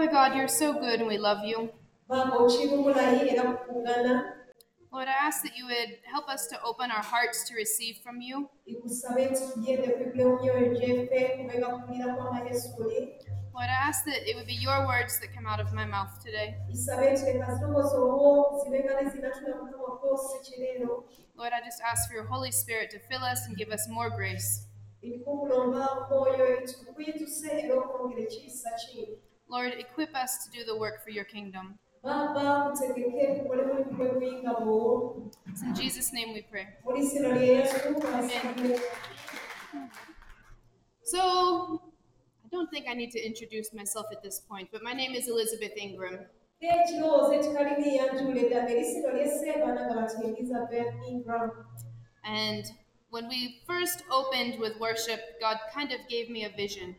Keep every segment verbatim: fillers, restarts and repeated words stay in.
Father God, you're so good and we love you. Lord, I ask that you would help us to open our hearts to receive from you. Lord, I ask that it would be your words that come out of my mouth today. Lord, I just ask for your Holy Spirit to fill us and give us more grace. Lord, equip us to do the work for your kingdom. It's in Jesus' name we pray. Amen. So, I don't think I need to introduce myself at this point, but my name is Elizabeth Ingram. And when we first opened with worship, God kind of gave me a vision.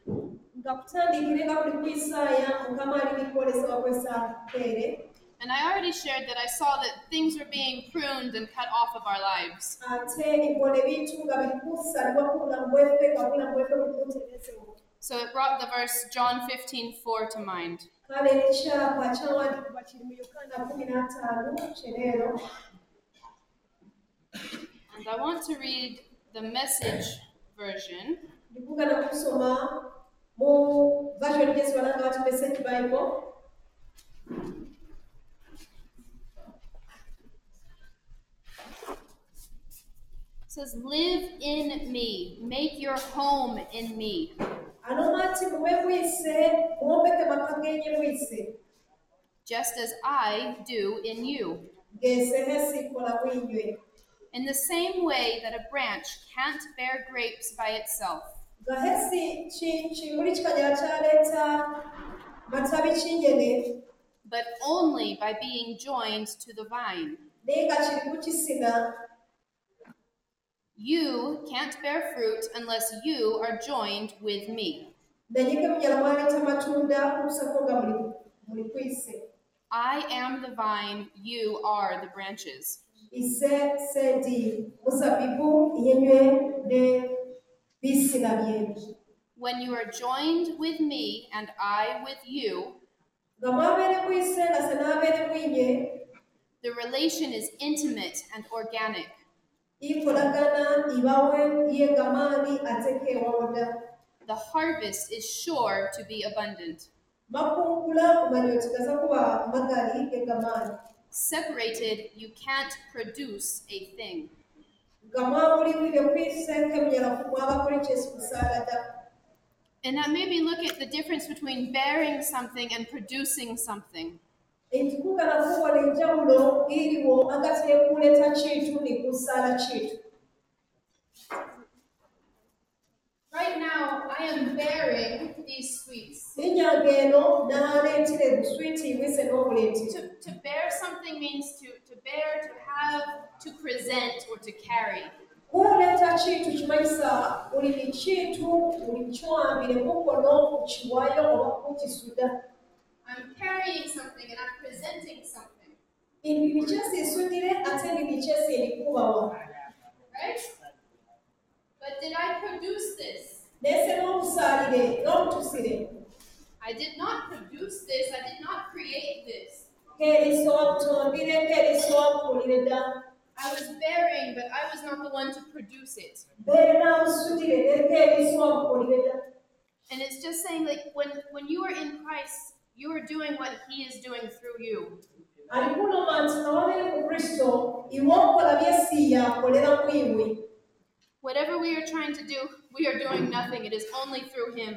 And I already shared that I saw that things were being pruned and cut off of our lives. So it brought the verse John fifteen four to mind. And I want to read the Message version. It says, live in me, make your home in me. Just as I do in you. In the same way that a branch can't bear grapes by itself, but only by being joined to the vine. You can't bear fruit unless you are joined with me. I am the vine, you are the branches. When you are joined with me and I with you, the relation is intimate and organic. The harvest is sure to be abundant. Separated, you can't produce a thing. And that made me look at the difference between bearing something and producing something. Right now, I am bearing these sweets. To, to bear something means to, to bear, to have, to present, or to carry. I'm carrying something and I'm presenting something. Right? But did I produce this? I did not produce this. I did not create this. I was bearing, but I was not the one to produce it. And it's just saying, like, when, when you are in Christ, you are doing what He is doing through you. Whatever we are trying to do, we are doing nothing. It is only through Him.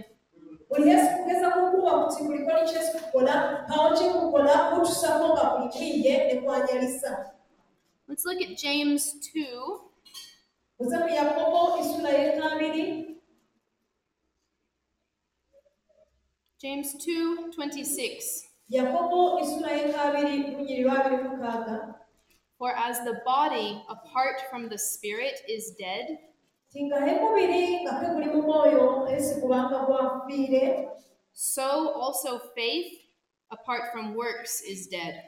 Let's look at James two. James two twenty-six. For as the body apart from the spirit is dead, so also faith apart from works is dead.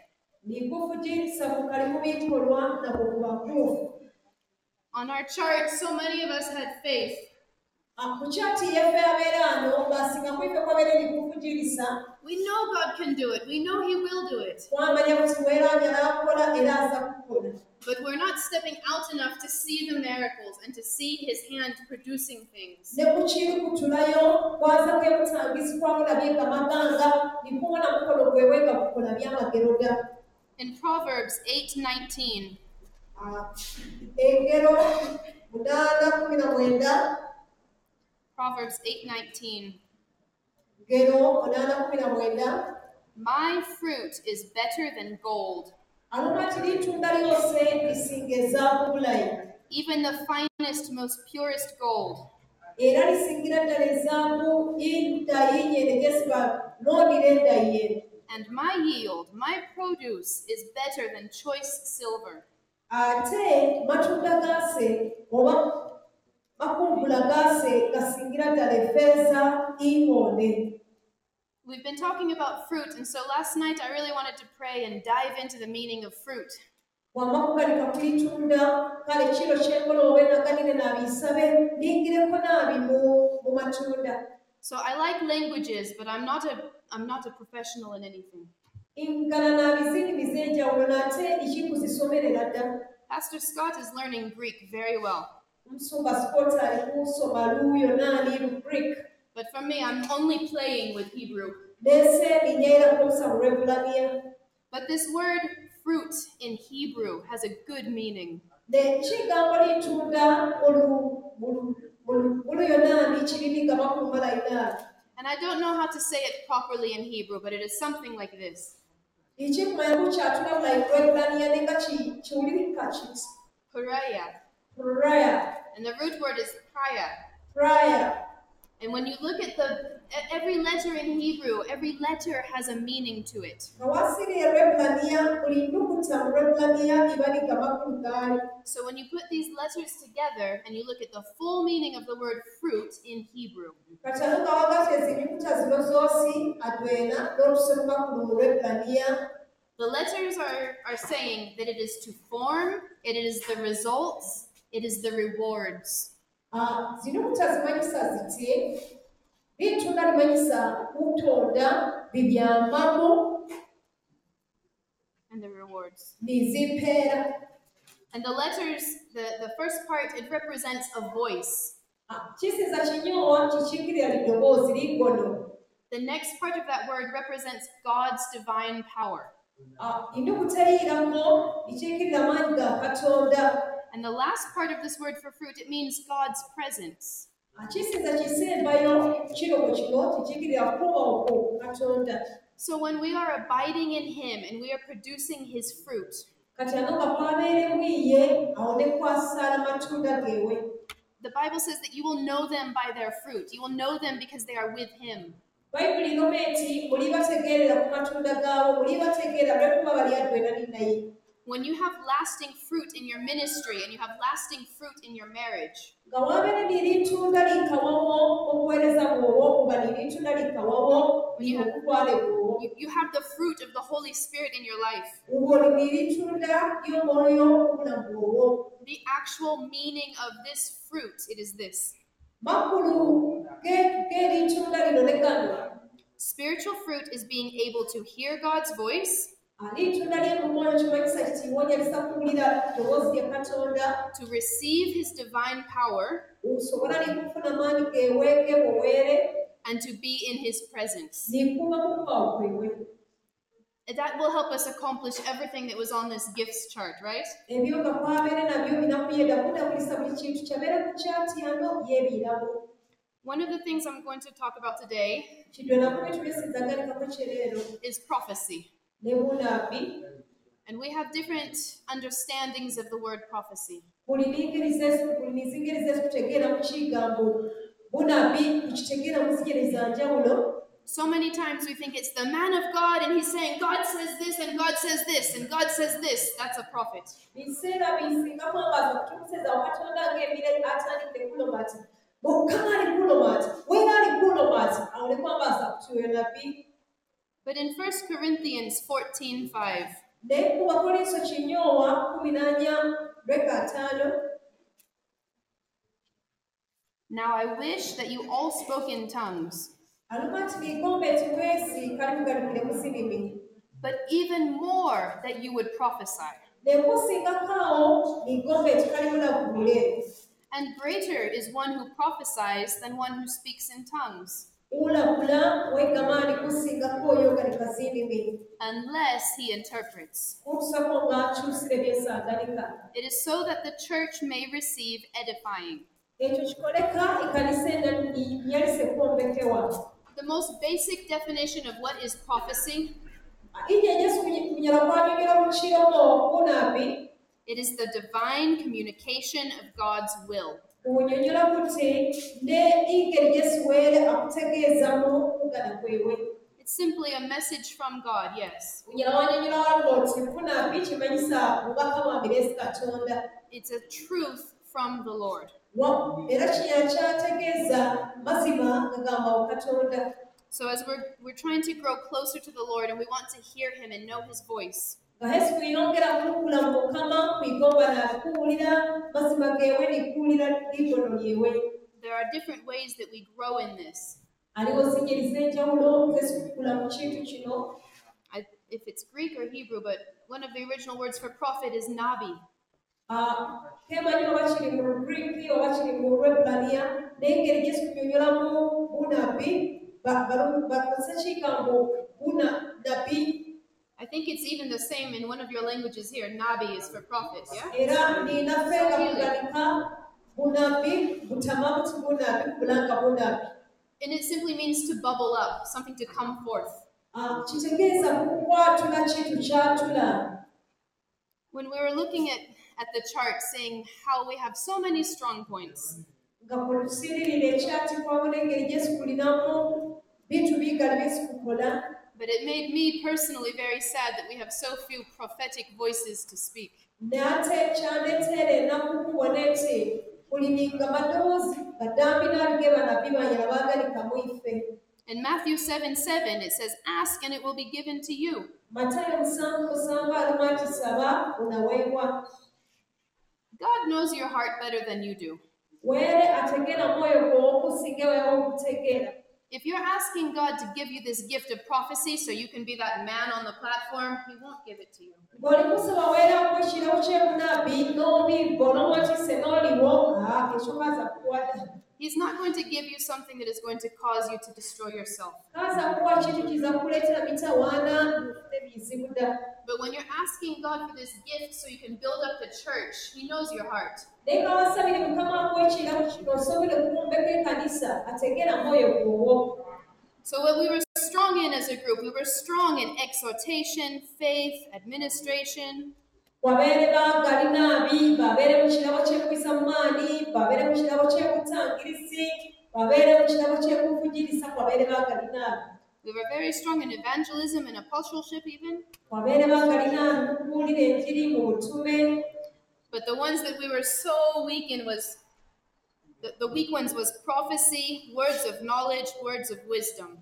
On our chart, so many of us had faith. We know God can do it. We know He will do it. twamanya kuti weeranya n'akola era aza kukola. But we're not stepping out enough to see the miracles and to see His hand producing things. Ne ku kirikutulayo kwaza kwekutambisibwamu nabyenga amaganga nikubona mukono gwebwe nga gukola byamagero ga. In Proverbs eight nineteen, engero munaana kumi na mwenda Proverbs eight nineteen, ngero munaana kumi na mwenda my fruit is better than gold, alumati litunda lyose lisinga ezaabu bulayi, even the finest, most purest gold. era lisingira ddala ezaabu indayi yenegesiba n'onira endayi eno. And my yield, my produce, is better than choice silver. Ate matunda gaase oba makumbula gaase gasingira ddala effeeza ingonde. We've been talking about fruit, and so last night I really wanted to pray and dive into the meaning of fruit. Wamma kuganika ku litunda, kale kiro kyenkola oba naganire n'abisabe ningireko naabi mu matunda. So I like languages, but I'm not a I'm not a professional in anything. Ingala n'abizingi ez'enjawulo nate ikikuzisomerera dda. Pastor Scott is learning Greek very well. Omusumba Scott ali kusoma luuyo naani lu Greek. But for me, I'm only playing with Hebrew. Nese binyeera kusa mu Lwebbulaniya. But this word fruit in Hebrew has a good meaning. Ne kigambo litunda olu Oluyonaani kirina amakulu malayinaani. And I don't know how to say it properly in Hebrew, but it is something like this. Ekikumanya kukyatula bulayi Lwebbulaniya ne nga kiwulirika kiti. Pariah. Pariah. And the root word is praya. Pariah. And when you look at the every letter in Hebrew, every letter has a meaning to it. So when you put these letters together and you look at the full meaning of the word fruit in Hebrew, the letters are, are saying that it is to form, it is the results, it is the rewards. Litunda limanyisa kutonda bibyambamu and the rewards. Bizimpeera. And the letters, the, the first part, it represents a voice. Kisiza kinyowa kikikirira lidoboozi liggolo. The next part of that word represents God's divine power. Ennukuta eyirako likikirira amaanyi ga Katonda. And the last part of this word for fruit, it means God's presence. So when we are abiding in Him and we are producing His fruit, the Bible says that you will know them by their fruit. You will know them because they are with Him. When you have lasting fruit in your ministry and you have lasting fruit in your marriage, when you have, you, you have the fruit of the Holy Spirit in your life. The actual meaning of this fruit, it is this. Spiritual fruit is being able to hear God's voice, to receive His divine power, and to be in His presence. That will help us accomplish everything that was on this gifts chart, right? One of the things I'm going to talk about today is prophecy. And we have different understandings of the word prophecy. So many times we think it's the man of God and he's saying, God says this and God says this and God says this. That's a prophet. But in First Corinthians fourteen five, now I wish that you all spoke in tongues, but even more that you would prophesy. And greater is one who prophesies than one who speaks in tongues, unless he interprets. It is so that the church may receive edifying. The most basic definition of what is prophecy, it is the divine communication of God's will. It's simply a message from God, yes. It's a truth from the Lord. So as we're, we're trying to grow closer to the Lord and we want to hear him and know his voice, there are different ways that we grow in this. I, if it's Greek or Hebrew, but one of the original words for prophet is nabi. Uh, I think it's even the same in one of your languages here. Nabi is for prophet, yeah? And it simply means to bubble up, something to come forth. When we were looking at, at the chart, saying how we have so many strong points, but it made me personally very sad that we have so few prophetic voices to speak. In Matthew seven seven, it says, "Ask and it will be given to you." God knows your heart better than you do. If you're asking God to give you this gift of prophecy so you can be that man on the platform, he won't give it to you. He's not going to give you something that is going to cause you to destroy yourself. But when you're asking God for this gift so you can build up the church, he knows your heart. So what we were strong in as a group, we were strong in exhortation, faith, administration. But we were very strong in evangelism and apostleship even. But the ones that we were so weak in was, the, the weak ones was prophecy, words of knowledge, words of wisdom.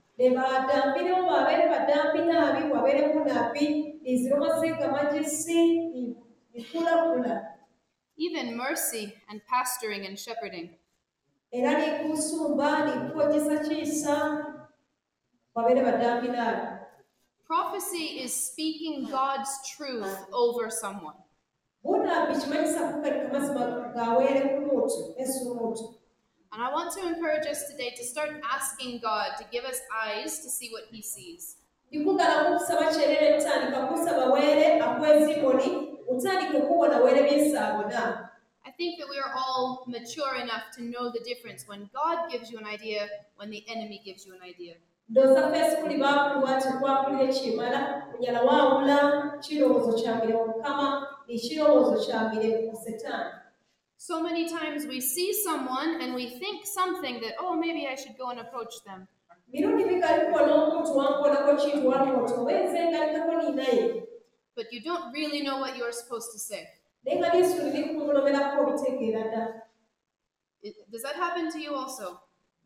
Even mercy and pastoring and shepherding. Prophecy is speaking God's truth over someone. And I want to encourage us today to start asking God to give us eyes to see what he sees. I think that we are all mature enough to know the difference when God gives you an idea, when the enemy gives you an idea. So many times we see someone and we think something that, oh, maybe I should go and approach them. But you don't really know what you're supposed to say. Does that happen to you also?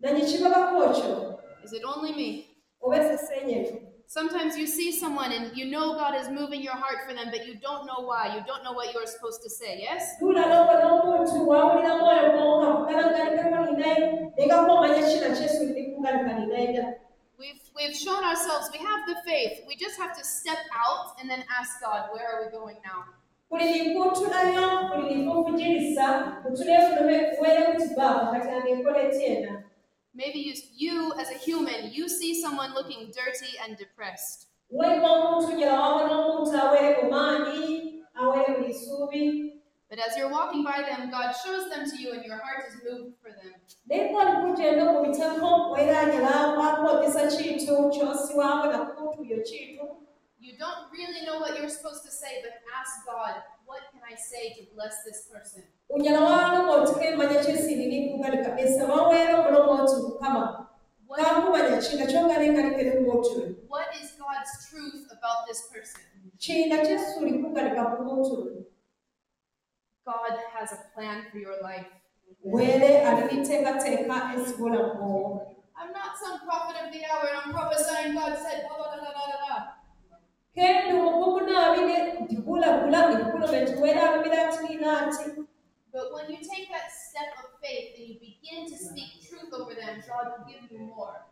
Is it only me? Sometimes you see someone and you know God is moving your heart for them, but you don't know why. You don't know what you're supposed to say, yes? we've shown ourselves, we have the faith. We just have to step out and then ask God, where are we going now? Maybe you, you as a human, you see someone looking dirty and depressed. But as you're walking by them, God shows them to you and your heart is moved for them. You don't really know what you're supposed to say, but ask God, what can I say to bless this person? What, what is God's truth about this person? God has a plan for your life. I'm not some prophet of the hour and I'm prophesying God said blah blah blah blah blah. But when you take that step of faith and you begin to speak truth over them, God will give you more.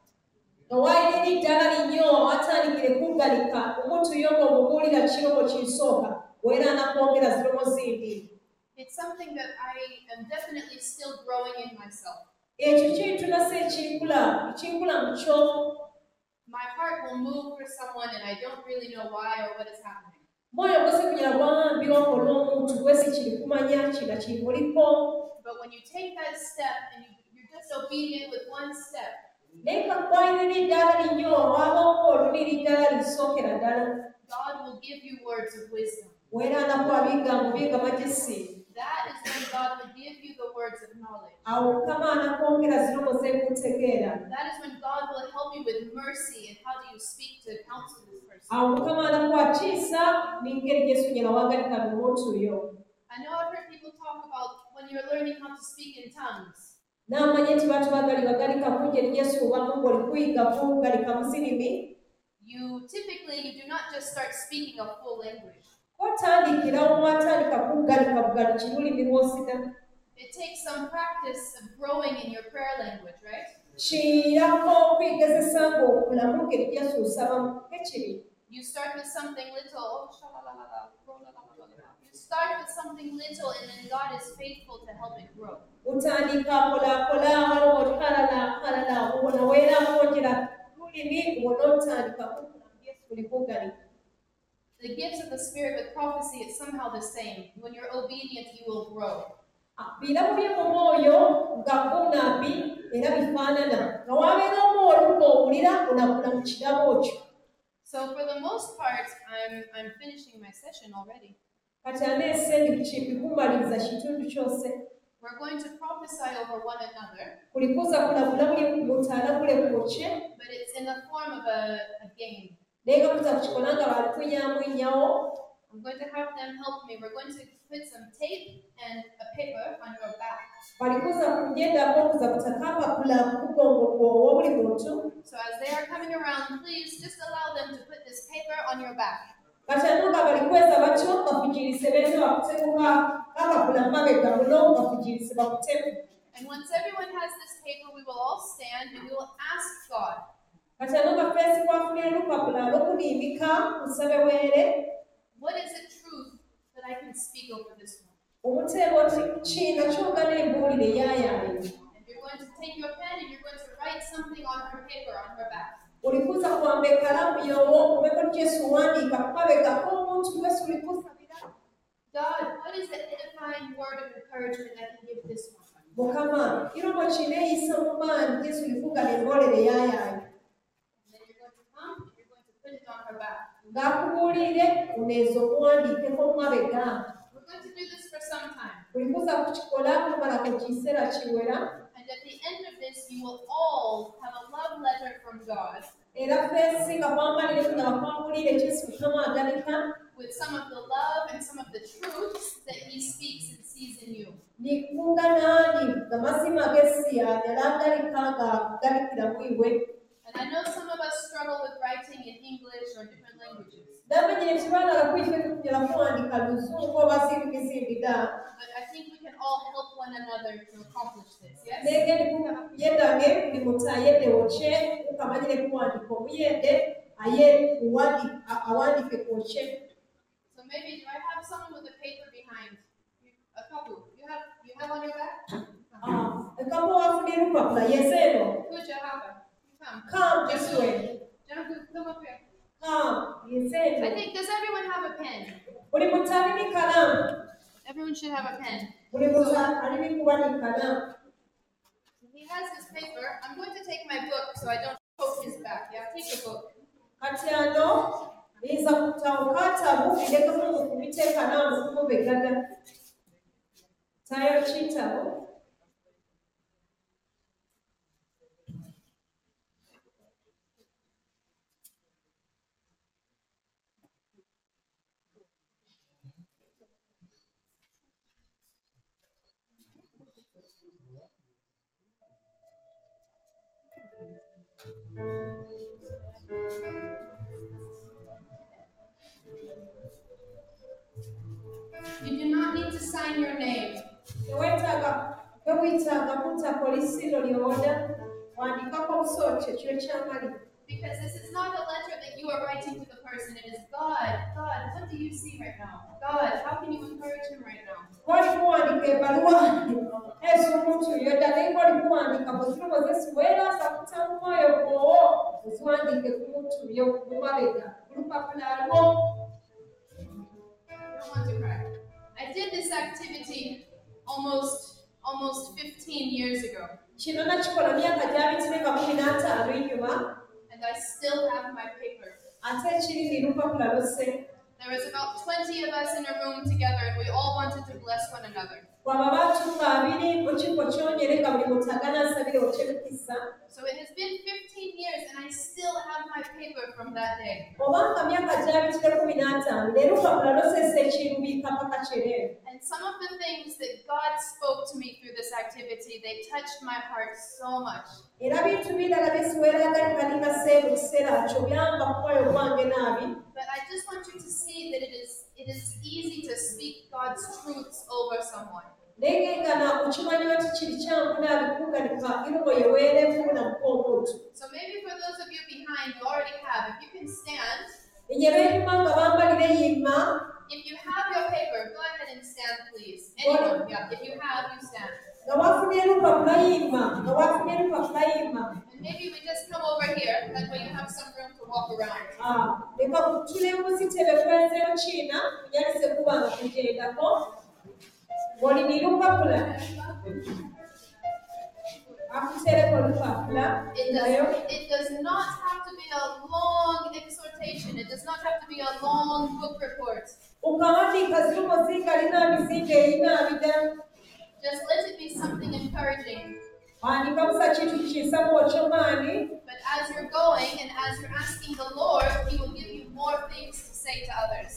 It's something that I am definitely still growing in myself. My heart will move for someone and I don't really know why or what is happening. But when you take that step and you, you're just obedient with one step, God will give you words of wisdom. That is when God will give you the words of knowledge. That is when God will help you with mercy and how do you speak to counsel this person. I know I've heard people talk about when you're learning how to speak in tongues. You typically you do not just start speaking a full language. It takes some practice of growing in your prayer language, right? You start with something little. You start with something little and then God is faithful to help it grow. The gifts of the Spirit with prophecy is somehow the same. When you're obedient, you will grow. So for the most part, I'm, I'm finishing my session already. We're going to prophesy over one another. But it's in the form of a, a game. I'm going to have them help me. We're going to put some tape and a paper on your back. So as they are coming around, please just allow them to put this paper on your back. And once everyone has this paper, we will all stand and we will ask God. What is the truth that I can speak over this one? And you're going to take your pen and you're going to write something on her paper, on her back. God, what is the edifying word of encouragement I can give this one? And then you're going to come and you're going to put it on her back. We're going to do this for some time. And at the end of this, you will all have a love letter from God with some of the love and some of the truths that He speaks and sees in you. And I know some of us struggle with writing in English or different languages. So namanyire kibaagala kwife tukugera kuwandika luzungu oba zimbi da. But I think we can all help one another to accomplish this, yes? Yedange buli muntu ayeddewo kye ukamanyire kuwandika omuyende aye awandike ku kye. So maybe do I have someone with a paper behind? A couple. You have you have on your back? Ah, a couple of little papla, yes, eno. Good, Jahava. Come. Come this way. Jahava, come up here. Come, yes, eno. I think, does everyone have a pen? Buli muntu alina ikalamu. Everyone should have a pen. Buli muntu alina ikalamu. He has his paper. I'm going to take my book so I don't poke his back. Yeah, take your book. Kati ano, niza kutawukatabu ndeka mungu kubiteeka namu kumubegada. Tayo chitabu. You do not need to sign your name. Because this is not a letter that you are writing to the person. It is God. God, what do you see right now? God, how can you encourage him right now? I don't want to cry. I did this activity almost almost fifteen years ago. And I still have my paper. There was about twenty of us in a room together and we all wanted to bless one another. So it has been fifteen years and I still have my paper from that day. And some of the things that God spoke to me through this activity, they touched my heart so much. But I just want you to see that it is it is easy to speak God's truths over someone. So maybe for those of you behind, you already have. If you can stand. If you have your paper, go ahead and stand, please. Anyone, yeah. If you have, you stand. And maybe we just come over here. That way you have some room to walk around. It does, it does not have to be a long exhortation. It does not have to be a long book report. Just let it be something encouraging. But as you're going and as you're asking the Lord, He will give you more things to say to others.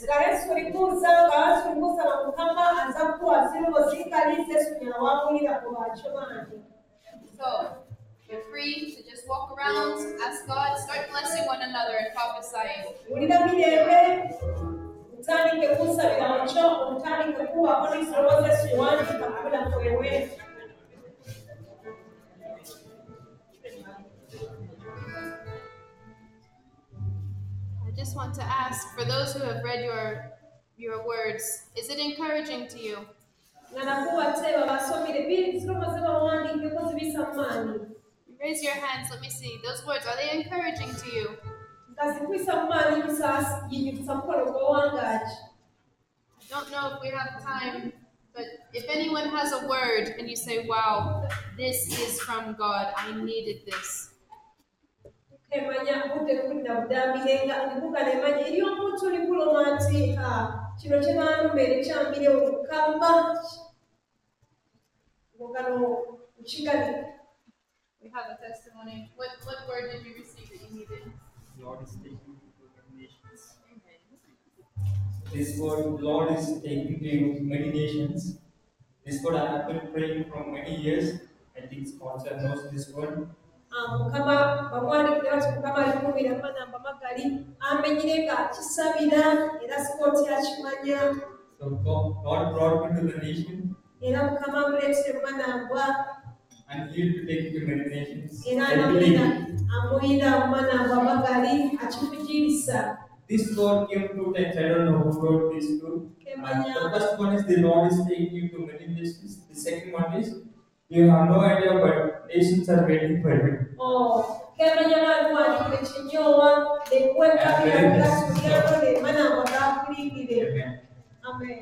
So, you're free to just walk around, ask God, start blessing one another and prophesying. I just want to ask, for those who have read your your words, is it encouraging to you? Raise your hands, let me see. Those words, are they encouraging to you? I don't know if we have time, but if anyone has a word and you say, wow, this is from God, I needed this. We have a testimony. What, what word did you receive that you needed? Lord is taking you to meditations. This word, Lord is taking you to meditations. This word I have been praying for many years. I think sponsor knows this word. mukama bamwandiikira bati mukama alikumira manamba magali amenyire ng'akisabira era sikooti akimanya. So God God brought me to the nation Era mukama amuleetere manamba and He will take you to many nations. era I anamuyita believe amuyita mu manamba magali akimugirisa. this word came two times. I don't know who wrote this two. Uh, the first one is the Lord is taking you to many nations. The second one is you have no idea, but nations are waiting for you. Oh, kemanya n'akuwandiikira ekinyowa nekwekabira gasulyako ne manamba gakulingire. Amen.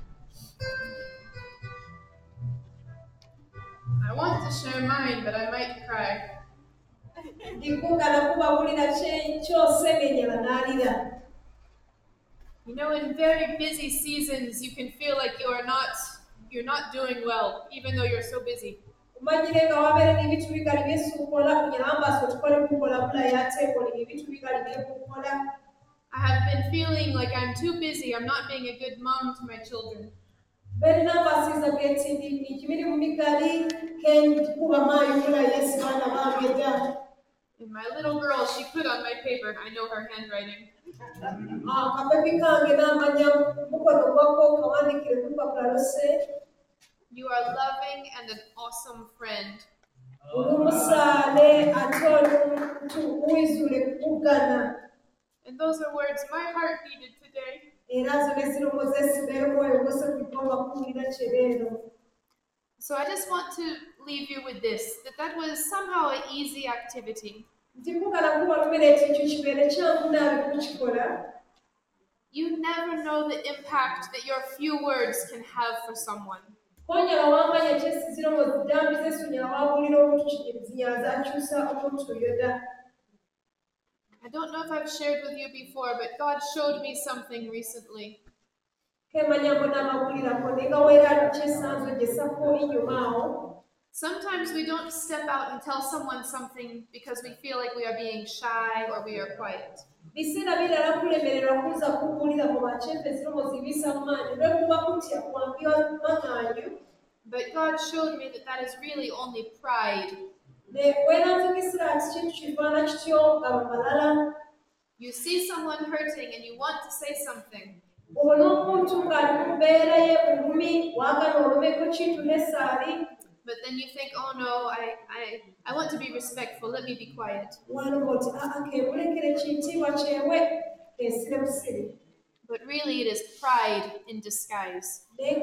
I want to share mine, but I might cry. Ndikungana kubabulira kyosemenyera n'alira. You know, in very busy seasons, you can feel like you are not, you're not doing well, even though you're so busy. Umanyire nga wabeera n'ebintu bigali byesuukola kunyala mbasi otukole kukola bulayi ate ekole ebintu bigali byekukola. I have been feeling like I'm too busy, I'm not being a good mom to my children. Berina mbasiiza geti n'ekimirimu migali kenkuba maayi bulayi esi baana bange dda. And my little girl, she put on my paper, I know her handwriting. Akabebi kange n'amanya mukono gwako kawandiikire ku lupapula lose. You are loving and an awesome friend. Oli omusaale ate oli muwizuule kukugana. And those are words my heart needed today. Era zo ne ziromoza esibeera omwoyo gwose kulikonga kuwulira kyereero. So I just want to leave you with this, that that was somehow an easy activity. Ndikugala kubalumira ekyo ekyo kibeere kyangu naabe kukikola. You never know the impact that your few words can have for someone. Onyala wamanya ekyesinzira mu ddambi zeesi onyala wabulira omuntu zinyala zakyusa omuntu oyo dda. I don't know if I've shared with you before, but God showed me something recently. Sometimes we don't step out and tell someone something because we feel like we are being shy or we are quiet. But God showed me that that is really only pride. You see someone hurting and you want to say something. But then you think, oh no, I, I, I want to be respectful, let me be quiet. But really it is pride in disguise.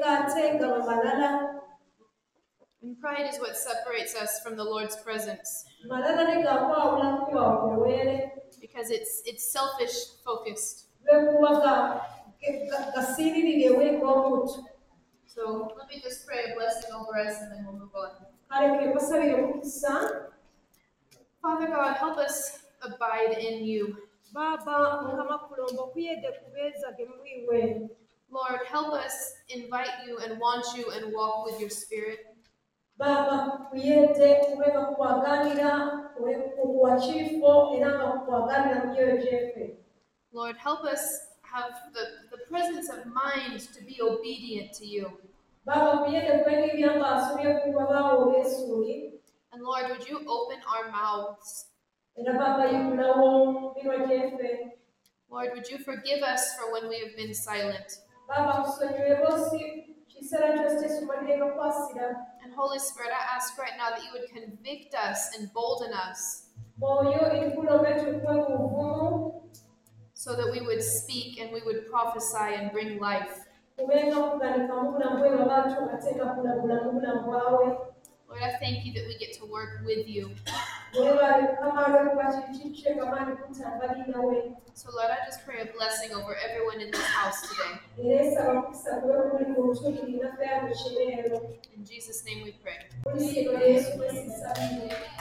And pride is what separates us from the Lord's presence. Because it's it's selfish focused. So let me just pray a blessing over us and then we'll move on. Father God, help us abide in you. Lord, help us invite you and want you and walk with your Spirit. Lord, help us have the, the presence of mind to be obedient to you. And Lord, would you open our mouths? Lord, would you forgive us for when we have been silent? And Holy Spirit, I ask right now that you would convict us and bolden us so that we would speak and we would prophesy and bring life. Lord, I thank you that we get to work with you. So Lord, I just pray a blessing over everyone in this house today. In Jesus' name we pray.